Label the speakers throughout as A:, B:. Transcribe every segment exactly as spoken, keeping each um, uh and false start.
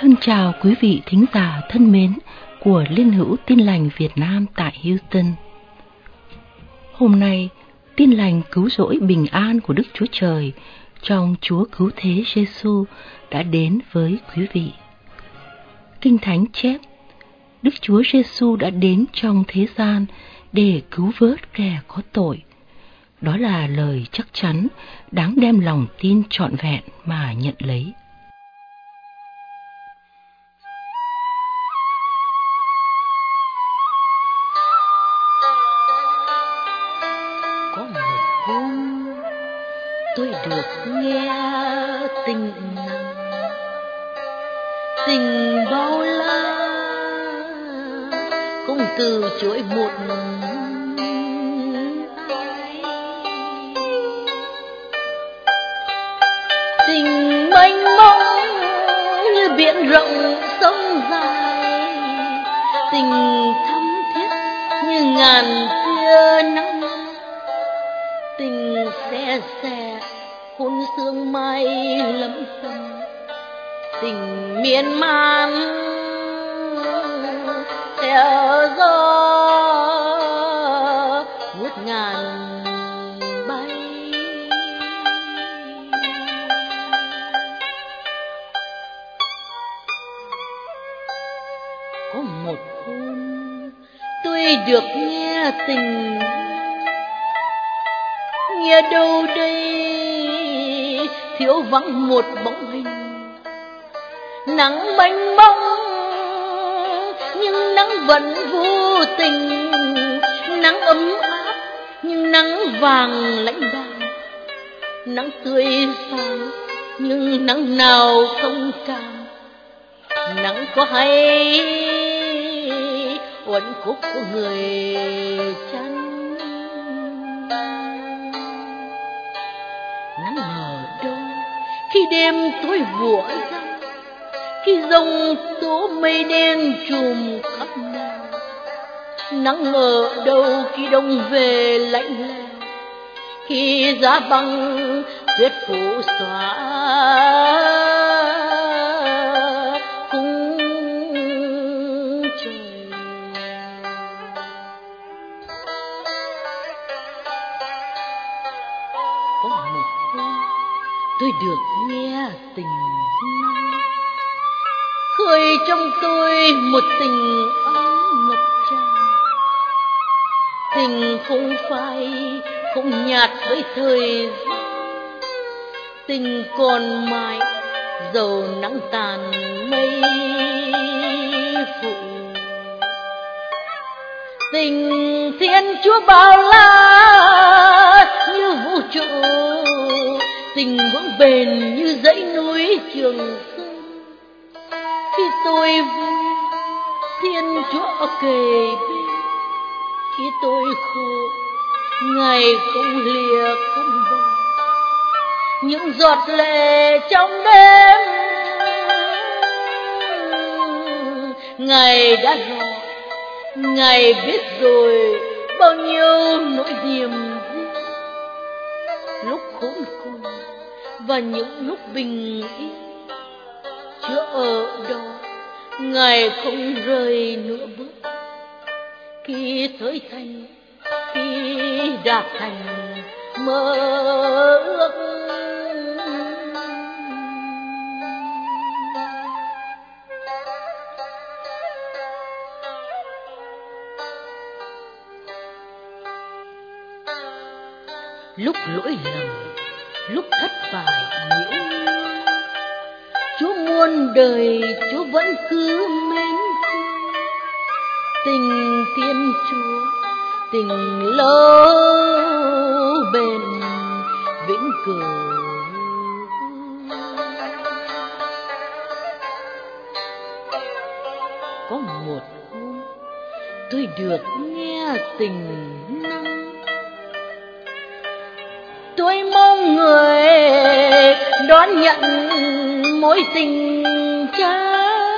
A: Thân chào quý vị thính giả thân mến của Liên hữu Tin lành Việt Nam tại Houston. Hôm nay, tin lành cứu rỗi bình an của Đức Chúa Trời trong Chúa Cứu Thế Giêsu đã đến với quý vị. Kinh Thánh chép, Đức Chúa Giêsu đã đến trong thế gian để cứu vớt kẻ có tội. Đó là lời chắc chắn, đáng đem lòng tin trọn vẹn mà nhận lấy.
B: Có một hôm tôi được nghe tình nặng, tình bao la không từ chối một ai, tình mênh mông như biển rộng sông dài, tình thắm thiết như ngàn tia nắng, tình xe xe hôn sương mai lấm tấm, tình miên man theo gió ngút ngàn bay. Có một hôm tôi được nghe tình, nghe đâu đây thiếu vắng một bóng hình, nắng mênh mông nhưng nắng vẫn vô tình, nắng ấm áp nhưng nắng vàng lãnh đạm, nắng tươi sáng nhưng nắng nào không cảm, nắng có hay uẩn khúc của người chăng. Nắng ở đâu khi đêm tối vụa răng, khi giông tố mây đen trùm khắp nơi, nắng ở đâu khi đông về lạnh lẽo, khi giá băng tuyết phủ xóa khung trời. Có một hôm tôi được nghe tình năng, khơi trong tôi một tình ấm ngập tràn, tình không phai không nhạt với thời gian, tình còn mãi dầu nắng tàn mây phủ, tình Thiên Chúa bao la như vũ trụ, tình vững bền như dãy núi Trường Sơn. Khi tôi vui Thiên Chúa ở kề bên, khi tôi khổ Ngài không lìa không bỏ, những giọt lệ trong đêm Ngài đã rõ, Ngài biết rồi bao nhiêu nỗi niềm riêng, lúc khốn cùng và những lúc bình yên. Chúa ở đó, Ngài không rời nửa bước, khi thới thành, khi đạt thành mơ ước. Lúc lỗi lầm, lúc thất bại nhiễu nhương, Chúa muôn đời Chúa vẫn cứ mến thương, tình Thiên Chúa tình lâu bền vĩnh cửu. Có một hôm tôi được nghe tình năng, tôi mong người đón nhận mối tình cha.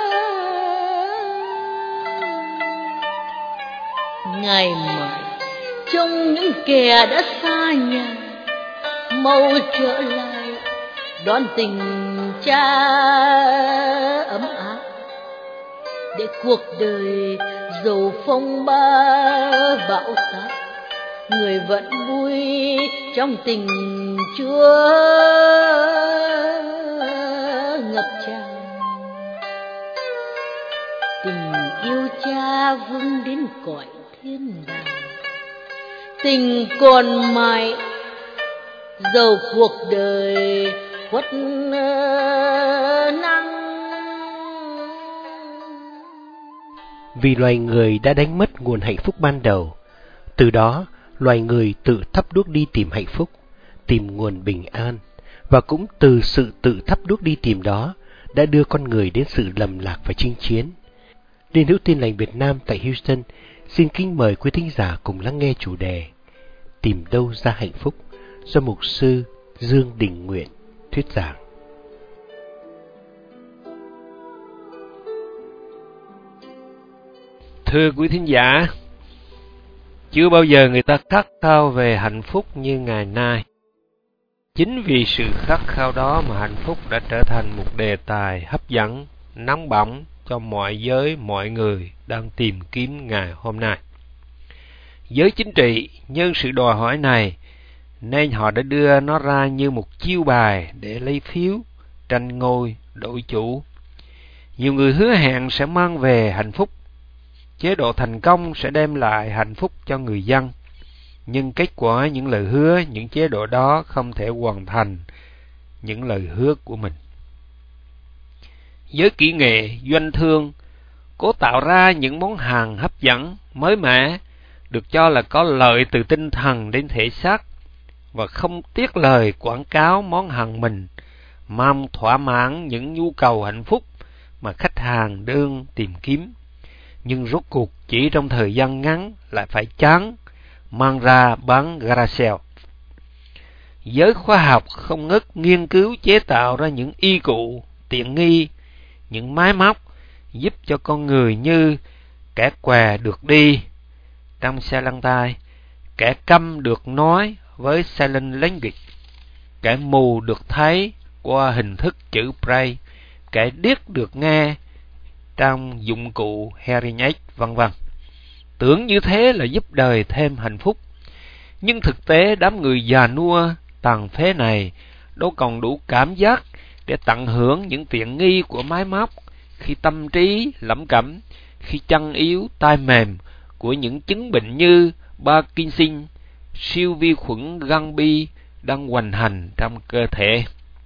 B: Ngày mãi trong những kẻ đã xa nhà, mau trở lại đón tình cha ấm áp. để cuộc đời dầu phong ba bão táp, người vẫn vui trong tình Chúa ngập tràn. Tình yêu Cha vươn đến cõi thiên đàng, tình còn mãi dầu cuộc đời khuất nắng.
C: Vì loài người đã đánh mất nguồn hạnh phúc ban đầu, từ đó loài người tự thắp đuốc đi tìm hạnh phúc, tìm nguồn bình an, và cũng từ sự tự thắp đuốc đi tìm đó đã đưa con người đến sự lầm lạc và chinh chiến. Liên hữu Tin Lành Việt Nam tại Houston xin kính mời quý thính giả cùng lắng nghe chủ đề Tìm đâu ra hạnh phúc do mục sư Dương Đình Nguyện thuyết giảng.
D: Thưa quý thính giả, chưa bao giờ người ta khát khao về hạnh phúc như ngày nay. Chính vì sự khát khao đó mà hạnh phúc đã trở thành một đề tài hấp dẫn, nóng bỏng cho mọi giới, mọi người đang tìm kiếm ngày hôm nay. Giới chính trị nhân sự đòi hỏi này nên họ đã đưa nó ra như một chiêu bài để lấy phiếu, tranh ngôi, đổi chủ. Nhiều người hứa hẹn sẽ mang về hạnh phúc, chế độ thành công sẽ đem lại hạnh phúc cho người dân, nhưng kết quả những lời hứa, những chế độ đó không thể hoàn thành những lời hứa của mình. Giới kỹ nghệ, doanh thương cố tạo ra những món hàng hấp dẫn, mới mẻ, được cho là có lợi từ tinh thần đến thể xác, và không tiếc lời quảng cáo món hàng mình, mong thỏa mãn những nhu cầu hạnh phúc mà khách hàng đương tìm kiếm. Nhưng rốt cuộc chỉ trong thời gian ngắn lại phải chán, mang ra bán gara sale. Giới khoa học không ngớt nghiên cứu chế tạo ra những y cụ, tiện nghi, những máy móc giúp cho con người như kẻ què được đi trong xe lăn tay, kẻ câm được nói với silent language, kẻ mù được thấy qua hình thức chữ Braille, kẻ điếc được nghe trong dụng cụ hearing aid, vân vân. Tưởng như thế là giúp đời thêm hạnh phúc, nhưng thực tế đám người già nua tàn phế này đâu còn đủ cảm giác để tận hưởng những tiện nghi của máy móc, khi tâm trí lẩm cẩm, khi chân yếu tai mềm của những chứng bệnh như Parkinson, siêu vi khuẩn gan bi đang hoành hành trong cơ thể.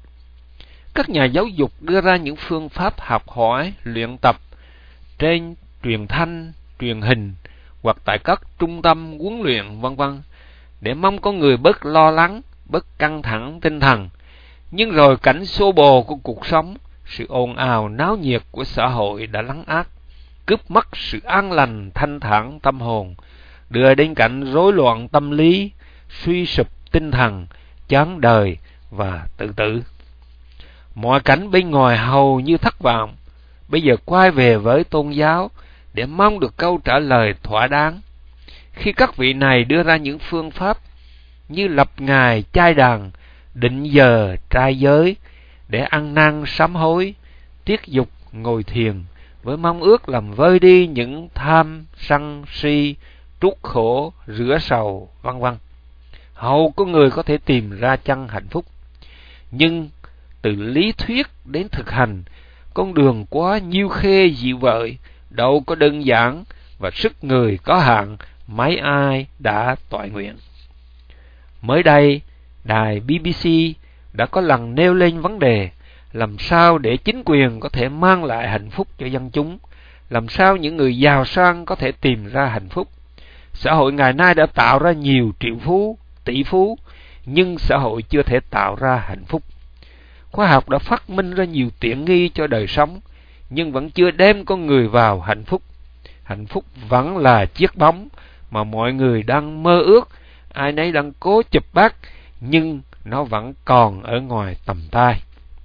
D: Các nhà giáo dục đưa ra những phương pháp học hỏi, luyện tập trên truyền thanh, truyền hình hoặc tại các trung tâm huấn luyện vân vân để mong con người bớt lo lắng, bớt căng thẳng tinh thần. Nhưng rồi cảnh xô bồ của cuộc sống, sự ồn ào náo nhiệt của xã hội đã lấn át, cướp mất sự an lành thanh thản tâm hồn, đưa đến cảnh rối loạn tâm lý, suy sụp tinh thần, chán đời và tự tử. Mọi cảnh bên ngoài hầu như thất vọng, bây giờ quay về với tôn giáo để mong được câu trả lời thỏa đáng. Khi các vị này đưa ra những phương pháp như lập ngày chay đàn, định giờ trai giới để ăn năn sám hối, tiết dục ngồi thiền với mong ước làm vơi đi những tham sân si, trút khổ, rửa sầu, vân vân, hầu có người có thể tìm ra chân hạnh phúc. Nhưng từ lý thuyết đến thực hành, con đường quá nhiêu khê dị vợi, đâu có đơn giản, và sức người có hạn, mấy ai đã toại nguyện. Mới đây, đài bê bê xê đã có lần nêu lên vấn đề làm sao để chính quyền có thể mang lại hạnh phúc cho dân chúng, làm sao những người giàu sang có thể tìm ra hạnh phúc. Xã hội ngày nay đã tạo ra nhiều triệu phú, tỷ phú, nhưng xã hội chưa thể tạo ra hạnh phúc. Khoa học đã phát minh ra nhiều tiện nghi cho đời sống, nhưng vẫn chưa đem con người vào hạnh phúc. Hạnh phúc vẫn là chiếc bóng mà mọi người đang mơ ước, ai nấy đang cố chụp bắt, nhưng nó vẫn còn ở ngoài tầm tay.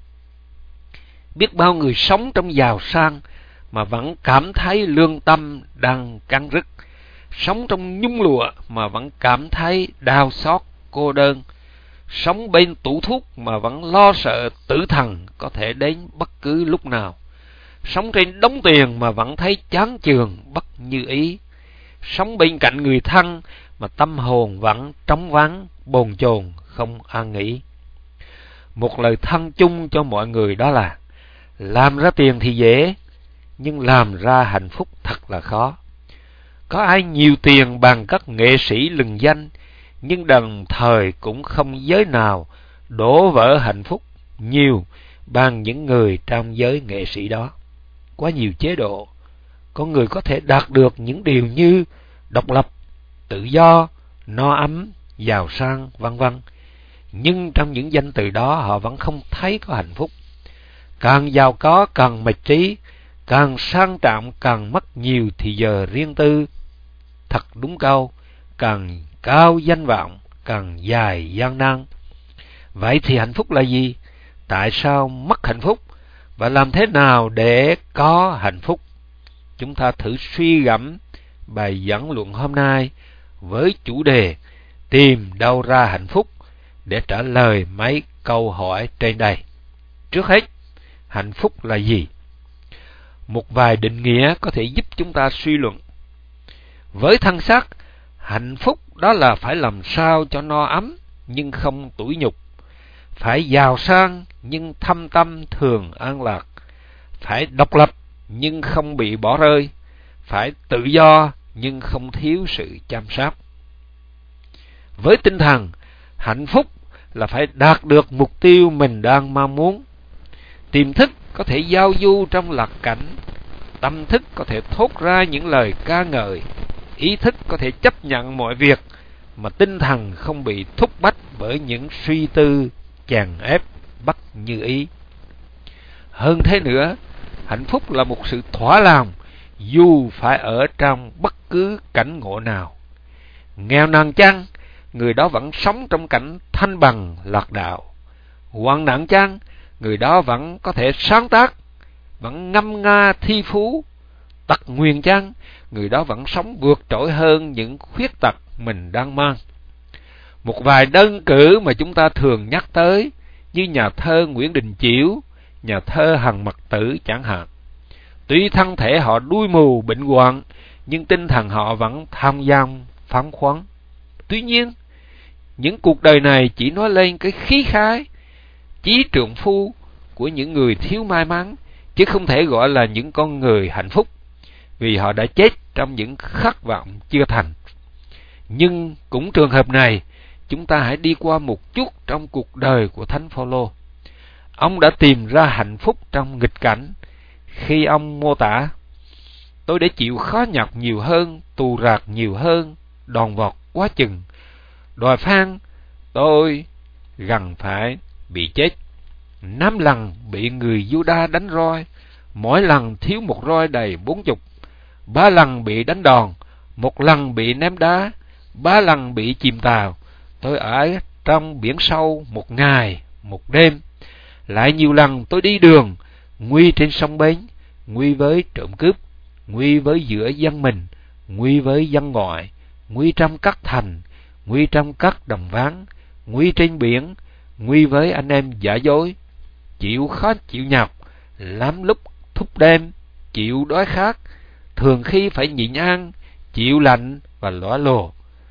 D: Biết bao người sống trong giàu sang mà vẫn cảm thấy lương tâm đang căng rứt, sống trong nhung lụa mà vẫn cảm thấy đau xót, cô đơn, sống bên tủ thuốc mà vẫn lo sợ tử thần có thể đến bất cứ lúc nào, sống trên đống tiền mà vẫn thấy chán chường bất như ý, sống bên cạnh người thân mà tâm hồn vẫn trống vắng, bồn chồn, không an nghỉ. Một lời thân chung cho mọi người đó là: làm ra tiền thì dễ, nhưng làm ra hạnh phúc thật là khó. Có ai nhiều tiền bằng các nghệ sĩ lừng danh, nhưng đồng thời cũng không giới nào đổ vỡ hạnh phúc nhiều bằng những người trong giới nghệ sĩ đó. Quá nhiều chế độ, con người có thể đạt được những điều như độc lập, tự do, no ấm, giàu sang, vân vân. Nhưng trong những danh từ đó họ vẫn không thấy có hạnh phúc. Càng giàu có càng mệt trí, càng sang trọng càng mất nhiều thì giờ riêng tư. Thật đúng câu, càng cao danh vọng càng dài gian nan. Vậy thì hạnh phúc là gì? Tại sao mất hạnh phúc? Và làm thế nào để có hạnh phúc? Chúng ta thử suy gẫm bài dẫn luận hôm nay với chủ đề tìm đâu ra hạnh phúc để trả lời mấy câu hỏi trên đây. Trước hết, hạnh phúc là gì? Một vài định nghĩa có thể giúp chúng ta suy luận. Với thân xác, hạnh phúc đó là phải làm sao cho no ấm nhưng không tủi nhục, phải giàu sang nhưng thâm tâm thường an lạc, phải độc lập nhưng không bị bỏ rơi, phải tự do nhưng không thiếu sự chăm sóc. Với tinh thần, hạnh phúc là phải đạt được mục tiêu mình đang mong muốn. Tiềm thức có thể giao du trong lạc cảnh, tâm thức có thể thốt ra những lời ca ngợi, ý thức có thể chấp nhận mọi việc, mà tinh thần không bị thúc bách bởi những suy tư chèn ép bất như ý. Hơn thế nữa, hạnh phúc là một sự thỏa lòng dù phải ở trong bất cứ cảnh ngộ nào. Nghèo nàn chăng, người đó vẫn sống trong cảnh thanh bằng lạc đạo. Hoạn nạn chăng, người đó vẫn có thể sáng tác, vẫn ngâm nga thi phú. Tật nguyền chăng, người đó vẫn sống vượt trội hơn những khuyết tật mình đang mang. Một vài đơn cử mà chúng ta thường nhắc tới, như nhà thơ Nguyễn Đình Chiểu, nhà thơ Hằng Mật Tử chẳng hạn. Tuy thân thể họ đuôi mù bệnh hoạn, nhưng tinh thần họ vẫn tham lam phóng khoáng. Tuy nhiên, những cuộc đời này chỉ nói lên cái khí khái, chí trượng phu của những người thiếu may mắn, chứ không thể gọi là những con người hạnh phúc, vì họ đã chết trong những khát vọng chưa thành. Nhưng cũng trường hợp này, chúng ta hãy đi qua một chút trong cuộc đời của Thánh Phaolô. Ông đã tìm ra hạnh phúc trong nghịch cảnh khi ông mô tả: tôi để chịu khó nhọc nhiều hơn, tù rạc nhiều hơn, đòn vọt quá chừng, đòi phan tôi gần phải bị chết. Năm lần bị người Giu-đa đánh roi, mỗi lần thiếu một roi đầy bốn chục. Ba lần bị đánh đòn, một lần bị ném đá, ba lần bị chìm tàu. Tôi ở trong biển sâu một ngày, một đêm. Lại nhiều lần tôi đi đường, nguy trên sông bến, nguy với trộm cướp, nguy với giữa dân mình, nguy với dân ngoại, nguy trong các thành, nguy trong các đồng ván, nguy trên biển, nguy với anh em giả dối. Chịu khó chịu nhọc, lắm lúc thúc đêm, chịu đói khát, thường khi phải nhịn ăn, chịu lạnh và lõa lồ.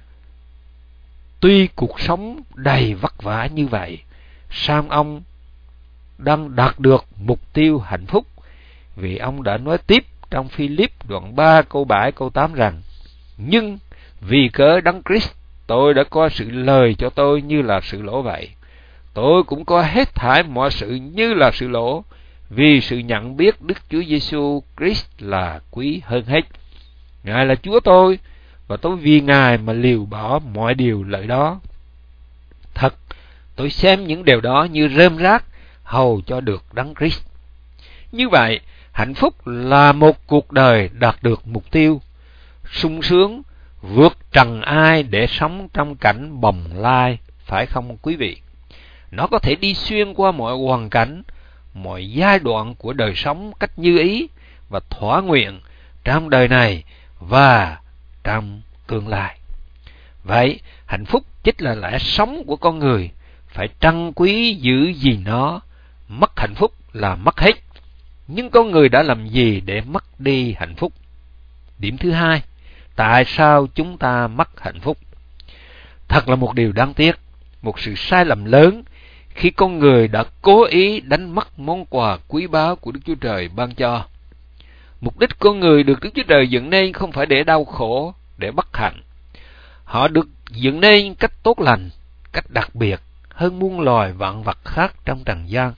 D: Tuy cuộc sống đầy vất vả như vậy, song ông đang đạt được mục tiêu hạnh phúc, vì ông đã nói tiếp trong Phi-líp đoạn ba câu bảy câu tám rằng: nhưng vì cớ Đấng Christ, tôi đã coi sự lời cho tôi như là sự lỗ vậy. Tôi cũng coi hết thảy mọi sự như là sự lỗ, vì sự nhận biết Đức Chúa Giêsu Christ là quý hơn hết. Ngài là Chúa tôi, và tôi vì Ngài mà liều bỏ mọi điều lợi đó. Thật, tôi xem những điều đó như rơm rác hầu cho được Đấng Christ. Như vậy, hạnh phúc là một cuộc đời đạt được mục tiêu, sung sướng, vượt trần ai để sống trong cảnh bồng lai, phải không quý vị? Nó có thể đi xuyên qua mọi hoàn cảnh, mọi giai đoạn của đời sống cách như ý và thỏa nguyện trong đời này và trong tương lai. Vậy, hạnh phúc chính là lẽ sống của con người, phải trân quý giữ gìn nó. Mất hạnh phúc là mất hết. Nhưng con người đã làm gì để mất đi hạnh phúc? Điểm thứ hai, tại sao chúng ta mất hạnh phúc? Thật là một điều đáng tiếc, một sự sai lầm lớn khi con người đã cố ý đánh mất món quà quý báu của Đức Chúa Trời ban cho. Mục đích con người được Đức Chúa Trời dựng nên không phải để đau khổ, để bất hạnh. Họ được dựng nên cách tốt lành, cách đặc biệt hơn muôn loài vạn vật khác trong trần gian.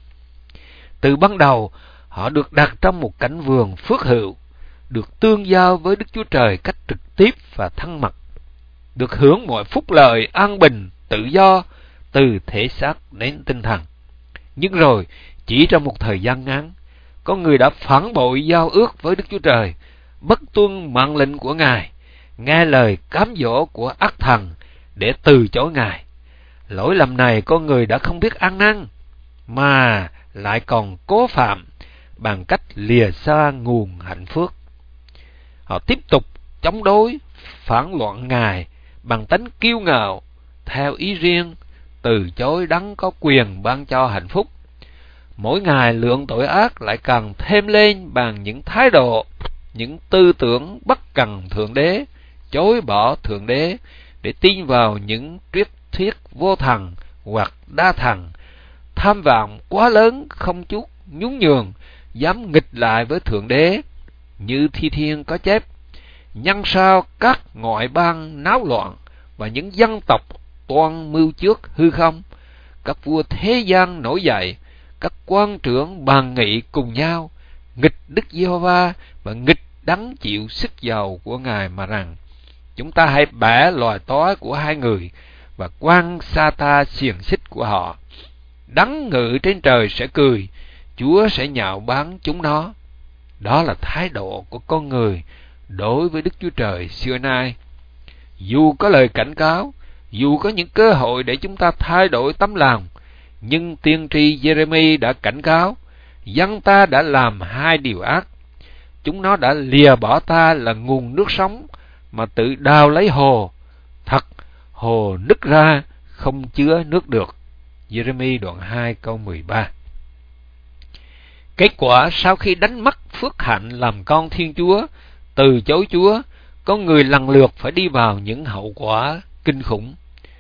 D: Từ ban đầu, họ được đặt trong một cảnh vườn phước hữu, được tương giao với Đức Chúa Trời cách trực tiếp và thân mật, được hưởng mọi phúc lợi, an bình, tự do từ thể xác đến tinh thần. Nhưng rồi, chỉ trong một thời gian ngắn, con người đã phản bội giao ước với Đức Chúa Trời, bất tuân mệnh lệnh của Ngài, nghe lời cám dỗ của ác thần để từ chối Ngài. Lỗi lầm này con người đã không biết ăn năn, mà lại còn cố phạm bằng cách lìa xa nguồn hạnh phúc. Họ tiếp tục chống đối, phản loạn Ngài bằng tánh kiêu ngạo, theo ý riêng, từ chối đấng có quyền ban cho hạnh phúc. Mỗi ngày lượng tội ác lại càng thêm lên bằng những thái độ, những tư tưởng bất cần Thượng Đế, chối bỏ Thượng Đế để tin vào những triết thuyết vô thần hoặc đa thần, tham vọng quá lớn không chút nhún nhường, dám nghịch lại với Thượng Đế. Như Thi Thiên có chép, nhân sao các ngoại bang náo loạn và những dân tộc toan mưu trước hư không, các vua thế gian nổi dậy, các quan trưởng bàn nghị cùng nhau, nghịch Đức Giê-hô-va và nghịch đấng chịu sức giàu của Ngài, mà rằng: chúng ta hãy bẻ loài tói của hai người và quăng sa ta xiềng xích của họ. Đấng ngự trên trời sẽ cười, Chúa sẽ nhạo báng chúng nó. Đó là thái độ của con người đối với Đức Chúa Trời xưa nay. Dù có lời cảnh cáo, dù có những cơ hội để chúng ta thay đổi tấm lòng, nhưng tiên tri Giê-rê-mi đã cảnh cáo: dân ta đã làm hai điều ác. Chúng nó đã lìa bỏ ta là nguồn nước sống, mà tự đào lấy hồ. Thật, hồ nứt ra, không chứa nước được. Giê-rê-mi đoạn hai câu mười ba. Kết quả sau khi đánh mất phước hạnh làm con Thiên Chúa, từ chối Chúa, con người lần lượt phải đi vào những hậu quả kinh khủng.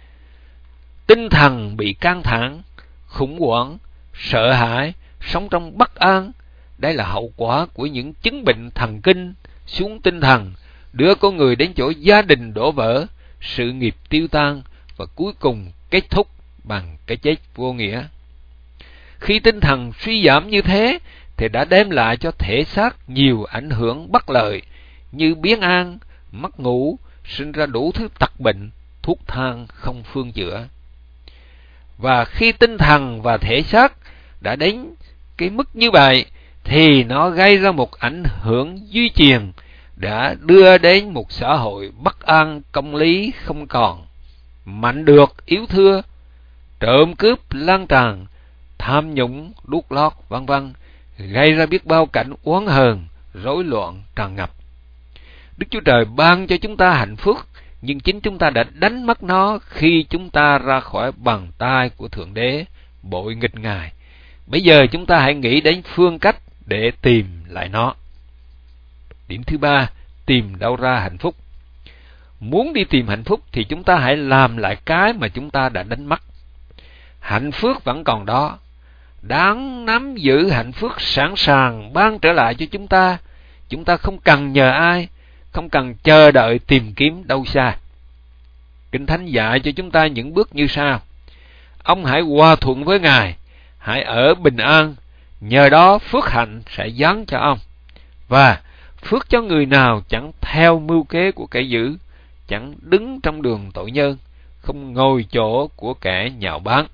D: Tinh thần bị căng thẳng, khủng hoảng, sợ hãi, sống trong bất an. Đây là hậu quả của những chứng bệnh thần kinh, xuống tinh thần, đưa con người đến chỗ gia đình đổ vỡ, sự nghiệp tiêu tan và cuối cùng kết thúc bằng cái chết vô nghĩa. Khi tinh thần suy giảm như thế thì đã đem lại cho thể xác nhiều ảnh hưởng bất lợi như biếng ăn, mất ngủ, sinh ra đủ thứ tật bệnh, thuốc thang không phương chữa. Và khi tinh thần và thể xác đã đến cái mức như vậy thì nó gây ra một ảnh hưởng duy truyền, đã đưa đến một xã hội bất an, công lý không còn, mạnh được yếu thưa, trộm cướp lan tràn, tham nhũng đút lót, vân vân, gây ra biết bao cảnh oán hờn, rối loạn tràn ngập. Đức Chúa Trời ban cho chúng ta hạnh phúc, nhưng chính chúng ta đã đánh mất nó khi chúng ta ra khỏi bàn tay của Thượng Đế, bội nghịch Ngài. Bây giờ chúng ta hãy nghĩ đến phương cách để tìm lại nó. Điểm thứ ba, tìm đâu ra hạnh phúc. Muốn đi tìm hạnh phúc thì chúng ta hãy làm lại cái mà chúng ta đã đánh mất. Hạnh phúc vẫn còn đó, đáng nắm giữ hạnh phúc sẵn sàng ban trở lại cho chúng ta. Chúng ta không cần nhờ ai, không cần chờ đợi tìm kiếm đâu xa. Kinh Thánh dạy cho chúng ta những bước như sau: ông hãy hòa thuận với Ngài, hãy ở bình an, nhờ đó phước hạnh sẽ giáng cho ông. Và phước cho người nào chẳng theo mưu kế của kẻ dữ, chẳng đứng trong đường tội nhân, không ngồi chỗ của kẻ nhạo báng.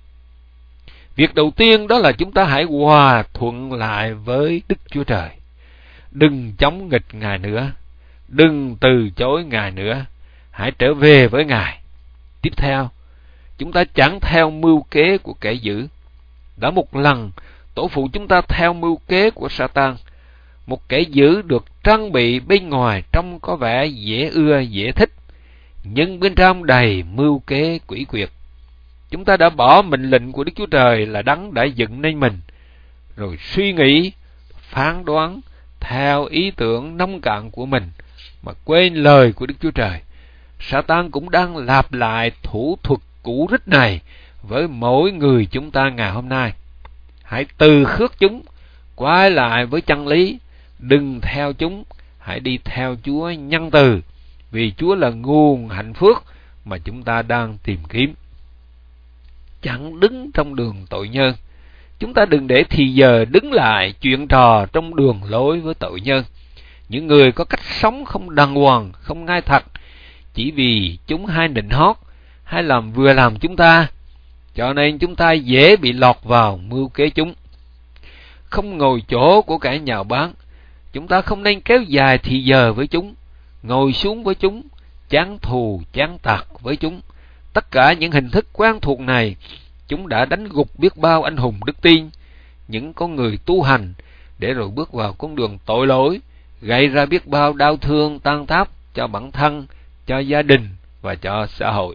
D: Việc đầu tiên đó là chúng ta hãy hòa thuận lại với Đức Chúa Trời. Đừng chống nghịch Ngài nữa, đừng từ chối Ngài nữa, hãy trở về với Ngài. Tiếp theo, chúng ta chẳng theo mưu kế của kẻ dữ. Đã một lần tổ phụ chúng ta theo mưu kế của Satan, một kẻ dữ được trang bị bên ngoài trông có vẻ dễ ưa dễ thích, nhưng bên trong đầy mưu kế quỷ quyệt. Chúng ta đã bỏ mệnh lệnh của Đức Chúa Trời là đấng đã dựng nên mình, rồi suy nghĩ, phán đoán theo ý tưởng nông cạn của mình mà quên lời của Đức Chúa Trời. Sa-tan cũng đang lặp lại thủ thuật cũ rích này với mỗi người chúng ta ngày hôm nay. Hãy từ khước chúng, quay lại với chân lý, đừng theo chúng, hãy đi theo Chúa nhân từ, vì Chúa là nguồn hạnh phúc mà chúng ta đang tìm kiếm. Chẳng đứng trong đường tội nhân. Chúng ta đừng để thì giờ đứng lại chuyện trò trong đường lối với tội nhân, những người có cách sống không đàng hoàng, không ngay thật, chỉ vì chúng hay nịnh hót, hay làm vừa làm chúng ta, cho nên chúng ta dễ bị lọt vào mưu kế chúng. Không ngồi chỗ của kẻ nhạo báng. Chúng ta không nên kéo dài thì giờ với chúng, ngồi xuống với chúng, chán thù chán tạc với chúng. Tất cả những hình thức quen thuộc này, chúng đã đánh gục biết bao anh hùng đức tin, những con người tu hành, để rồi bước vào con đường tội lỗi, gây ra biết bao đau thương tan tác cho bản thân, cho gia đình và cho xã hội.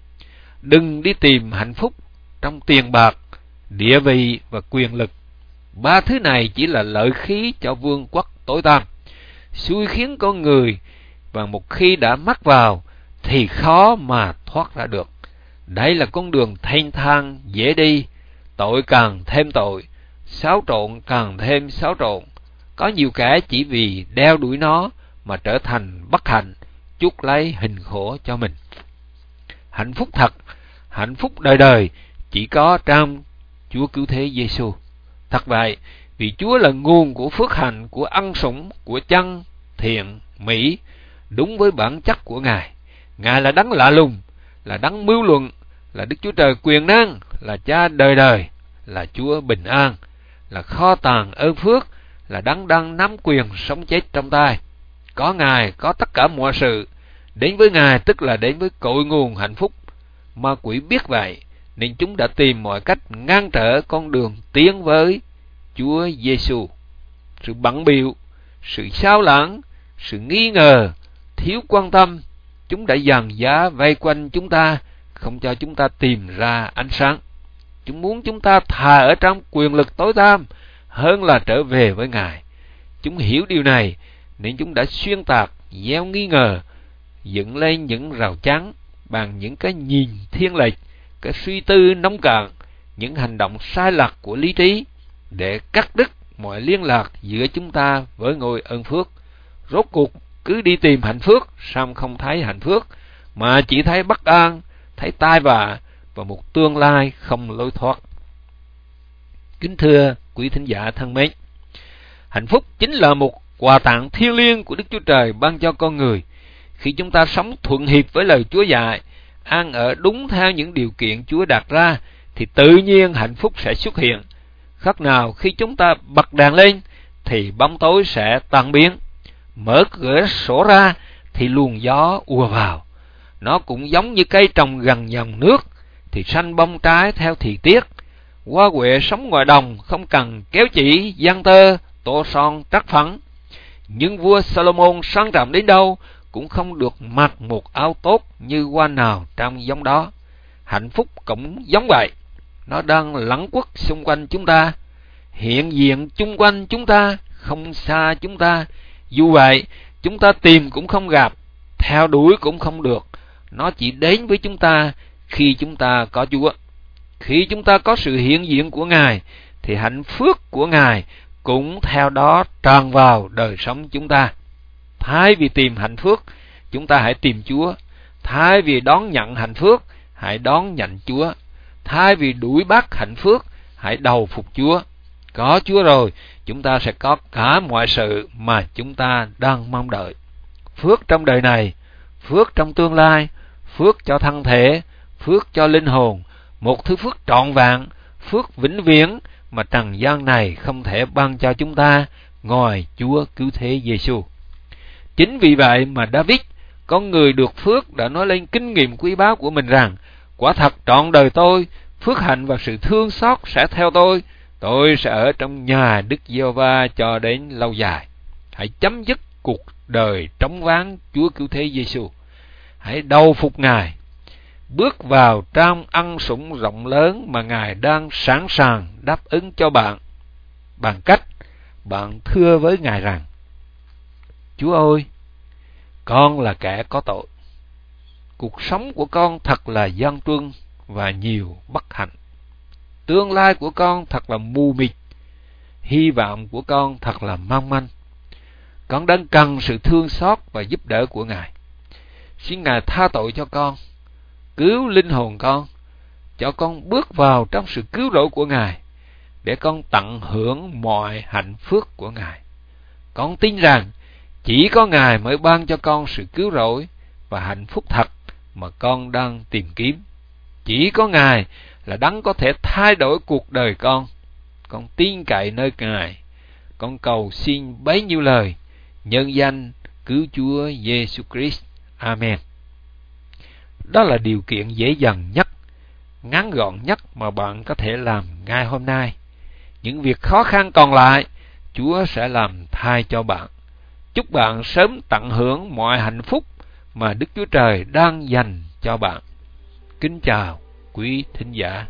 D: Đừng đi tìm hạnh phúc trong tiền bạc, địa vị và quyền lực. Ba thứ này chỉ là lợi khí cho vương quốc tối tăm, xui khiến con người, và một khi đã mắc vào thì khó mà thoát ra được. Đây là con đường thênh thang dễ đi, tội càng thêm tội, xáo trộn càng thêm xáo trộn. Có nhiều kẻ chỉ vì đeo đuổi nó mà trở thành bất hạnh, chuốc lấy hình khổ cho mình. Hạnh phúc thật, hạnh phúc đời đời chỉ có trong Chúa Cứu Thế Giêsu. Thật vậy, vì Chúa là nguồn của phước hạnh, của ân sủng, của chân, thiện, mỹ, đúng với bản chất của Ngài. Ngài là đấng lạ lùng, là đấng mưu luận, là Đức Chúa Trời quyền năng, là Cha đời đời, là Chúa bình an, là kho tàng ơn phước, là đấng đang nắm quyền sống chết trong tay. Có Ngài, có tất cả mọi sự. Đến với Ngài tức là đến với cội nguồn hạnh phúc. Ma quỷ biết vậy, nên chúng đã tìm mọi cách ngăn trở con đường tiến với Chúa Giêsu. Sự bận bịu, sự sao lãng, sự nghi ngờ, thiếu quan tâm, chúng đã dàn giá vây quanh chúng ta, không cho chúng ta tìm ra ánh sáng. Chúng muốn chúng ta thà ở trong quyền lực tối tăm hơn là trở về với Ngài. Chúng hiểu điều này, nên chúng đã xuyên tạc, gieo nghi ngờ, dựng lên những rào chắn bằng những cái nhìn thiên lệch, cái suy tư nông cạn, những hành động sai lạc của lý trí, để cắt đứt mọi liên lạc giữa chúng ta với ngôi ơn phước. Rốt cuộc cứ đi tìm hạnh phúc, song không thấy hạnh phúc, mà chỉ thấy bất an, thấy tai vạ và một tương lai không lối thoát. Kính thưa quý thính giả thân mến, hạnh phúc chính là một quà tặng thiêng liêng của Đức Chúa Trời ban cho con người. Khi chúng ta sống thuận hiệp với lời Chúa dạy, ăn ở đúng theo những điều kiện Chúa đặt ra, thì tự nhiên hạnh phúc sẽ xuất hiện. Khác nào khi chúng ta bật đèn lên thì bóng tối sẽ tan biến, mở cửa sổ ra thì luồng gió ùa vào. Nó cũng giống như cây trồng gần dòng nước thì sanh bông trái theo thời tiết. Hoa huệ sống ngoài đồng không cần kéo chỉ, giăng tơ, tô son, trắc phấn. Nhưng vua Solomon sang trọng đến đâu cũng không được mặc một áo tốt như hoa nào trong giống đó. Hạnh phúc cũng giống vậy, nó đang lẩn quất xung quanh chúng ta, hiện diện chung quanh chúng ta, không xa chúng ta. Dù vậy, chúng ta tìm cũng không gặp, theo đuổi cũng không được. Nó chỉ đến với chúng ta khi chúng ta có Chúa. Khi chúng ta có sự hiện diện của Ngài, thì hạnh phúc của Ngài cũng theo đó tràn vào đời sống chúng ta. Thay vì tìm hạnh phúc, chúng ta hãy tìm Chúa. Thay vì đón nhận hạnh phúc, hãy đón nhận Chúa. Thay vì đuổi bắt hạnh phúc, hãy đầu phục Chúa. Có Chúa rồi, chúng ta sẽ có cả mọi sự mà chúng ta đang mong đợi. Phước trong đời này, phước trong tương lai, phước cho thân thể, phước cho linh hồn, một thứ phước trọn vẹn, phước vĩnh viễn mà trần gian này không thể ban cho chúng ta ngoài Chúa Cứu Thế Giêsu. Chính vì vậy mà David, con người được phước, đã nói lên kinh nghiệm quý báu của mình rằng: quả thật trọn đời tôi, phước hạnh và sự thương xót sẽ theo tôi. Tôi sẽ ở trong nhà Đức Giê-hô-va cho đến lâu dài. Hãy chấm dứt cuộc đời trống vắng Chúa Cứu Thế Giêsu. Hãy đầu phục Ngài, bước vào trong ân sủng rộng lớn mà Ngài đang sẵn sàng đáp ứng cho bạn, bằng cách bạn thưa với Ngài rằng: Chúa ơi, con là kẻ có tội. Cuộc sống của con thật là gian truân và nhiều bất hạnh. Tương lai của con thật là mù mịt. Hy vọng của con thật là mong manh. Con đang cần sự thương xót và giúp đỡ của Ngài. Xin Ngài tha tội cho con, cứu linh hồn con, cho con bước vào trong sự cứu rỗi của Ngài, để con tận hưởng mọi hạnh phúc của Ngài. Con tin rằng chỉ có Ngài mới ban cho con sự cứu rỗi và hạnh phúc thật mà con đang tìm kiếm. Chỉ có Ngài là đấng có thể thay đổi cuộc đời con. Con tin cậy nơi Ngài. Con cầu xin bấy nhiêu lời, nhân danh cứu Chúa Giêsu Christ. Amen. Đó là điều kiện dễ dàng nhất, ngắn gọn nhất mà bạn có thể làm ngay hôm nay. Những việc khó khăn còn lại, Chúa sẽ làm thay cho bạn. Chúc bạn sớm tận hưởng mọi hạnh phúc mà Đức Chúa Trời đang dành cho bạn. Kính chào quý thính giả.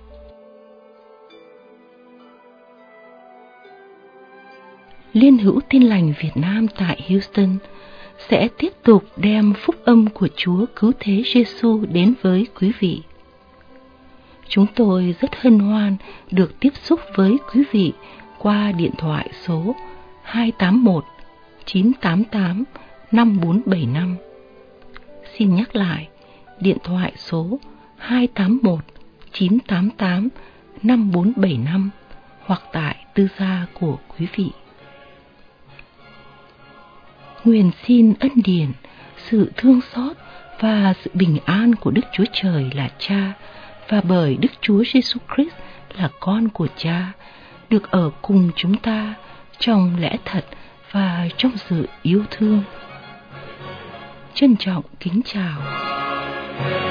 A: Liên hữu Tin lành Việt Nam tại Houston sẽ tiếp tục đem phúc âm của Chúa Cứu Thế Giêsu đến với quý vị. Chúng tôi rất hân hoan được tiếp xúc với quý vị qua điện thoại số hai tám một chín tám tám năm bốn bảy năm. Xin nhắc lại, điện thoại số hai tám một chín tám tám năm bốn bảy năm hoặc tại tư gia của quý vị. Nguyện xin ân điển, sự thương xót và sự bình an của Đức Chúa Trời là Cha và bởi Đức Chúa Giêsu Christ là con của Cha được ở cùng chúng ta trong lẽ thật và trong sự yêu thương. Trân trọng kính chào.